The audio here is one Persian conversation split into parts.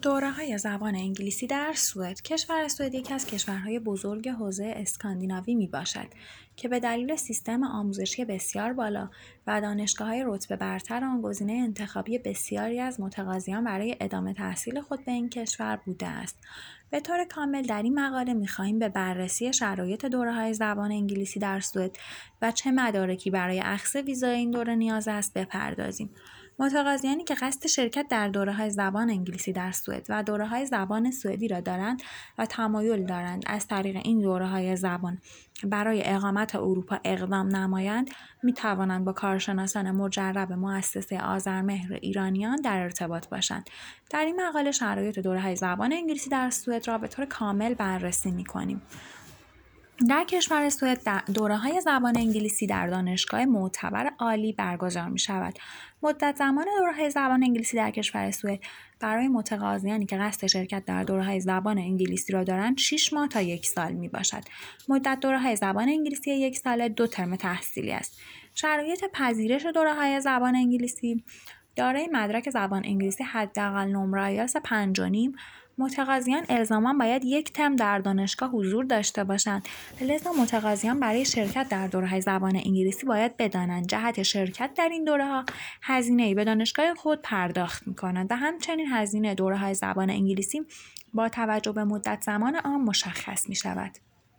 دوره‌های زبان انگلیسی در سوئد. کشور سوئد یکی از کشورهای بزرگ حوزه اسکاندیناوی میباشد که به دلیل سیستم آموزشی بسیار بالا و دانشگاه‌های رتبه برتر آن گزینه انتخابی بسیاری از متقاضیان برای ادامه تحصیل خود به این کشور بوده است. به طور کامل در این مقاله می‌خواهیم به بررسی شرایط دوره‌های زبان انگلیسی در سوئد و چه مدارکی برای اخذ ویزای این دوره نیاز است بپردازیم. متقاضیانی که قصد شرکت در دوره‌های زبان انگلیسی در سوئد و دوره‌های زبان سوئدی را دارند و تمایل دارند از طریق این دوره‌های زبان برای اقامت اروپا اقدام نمایند، می‌توانند با کارشناسان مجرب مؤسسه آذرمهر ایرانیان در ارتباط باشند. در این مقاله شرایط دوره‌های زبان انگلیسی در سوئد را به طور کامل بررسی می‌کنیم. در کشور سوئد دوره‌های زبان انگلیسی در دانشگاه معتبر عالی برگزار می‌شود. مدت زمان دوره‌های زبان انگلیسی در کشور سوئد برای متقاضیانی که قصد شرکت در دوره‌های زبان انگلیسی را دارند 6 ماه تا 1 سال میباشد. مدت دوره‌های زبان انگلیسی 1 ساله 2 ترم تحصیلی است. شرایط پذیرش دوره‌های زبان انگلیسی: دارای مدرک زبان انگلیسی حداقل نمره ایلتس 5.5، متقاضیان الزاما باید 1 ترم در دانشگاه حضور داشته باشند. لذا متقاضیان برای شرکت در دوره‌های زبان انگلیسی باید بدانند جهت شرکت در این دوره‌ها هزینه‌ای به دانشگاه خود پرداخت می‌کنند و همچنین هزینه دوره‌های زبان انگلیسی با توجه به مدت زمان آن مشخص می‌شود.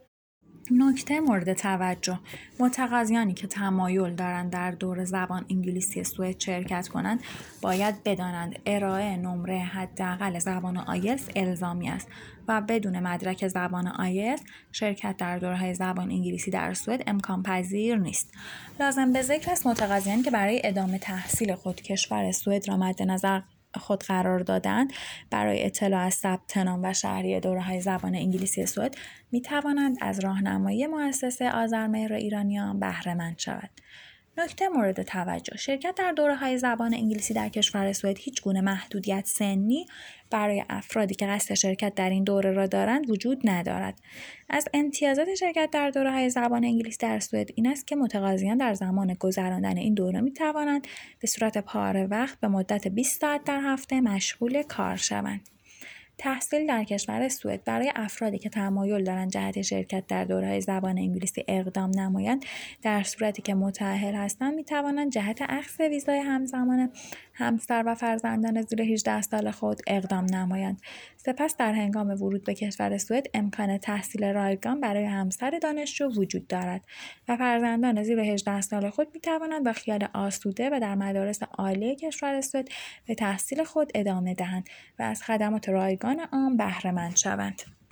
نکته مورد توجه: متقاضیانی که تمایل دارند در دوره زبان انگلیسی سوئد شرکت کنند باید بدانند ارائه نمره حداقل زبان آیلتس الزامی است و بدون مدرک زبان آیلتس شرکت در دوره‌های زبان انگلیسی در سوئد امکان پذیر نیست. لازم به ذکر است متقاضیانی که برای ادامه تحصیل خود کشور سوئد را مد نظر خود قرار دادند برای اطلاع از ثبت نام و شهریه دوره‌های زبان انگلیسی سوئد می توانند از راهنمایی مؤسسه آذرمهر ایرانیان بهره مند شوند. نکته مورد توجه: شرکت در دوره‌های زبان انگلیسی در کشور سوئد هیچ گونه محدودیت سنی برای افرادی که قصد شرکت در این دوره را دارند وجود ندارد. از امتیازات شرکت در دوره‌های زبان انگلیسی در سوئد این است که متقاضیان در زمان گذراندن این دوره می توانند به صورت پاره وقت به مدت 20 ساعت در هفته مشغول کار شوند. تحصیل در کشور سوئد: برای افرادی که تمایل دارند جهت شرکت در دوره‌های زبان انگلیسی اقدام نمایند در صورتی که متأهل هستند می توانند جهت اخذ ویزای همزمان همسر و فرزندان زیر 18 سال خود اقدام نمایند. سپس در هنگام ورود به کشور سوئد امکان تحصیل رایگان برای همسر دانشجو وجود دارد و فرزندان زیر 18 سال خود می توانند با خیال آسوده و در مدارس عالی کشور سوئد به تحصیل خود ادامه دهند و از خدمات رایگان آن بهره مند شوند.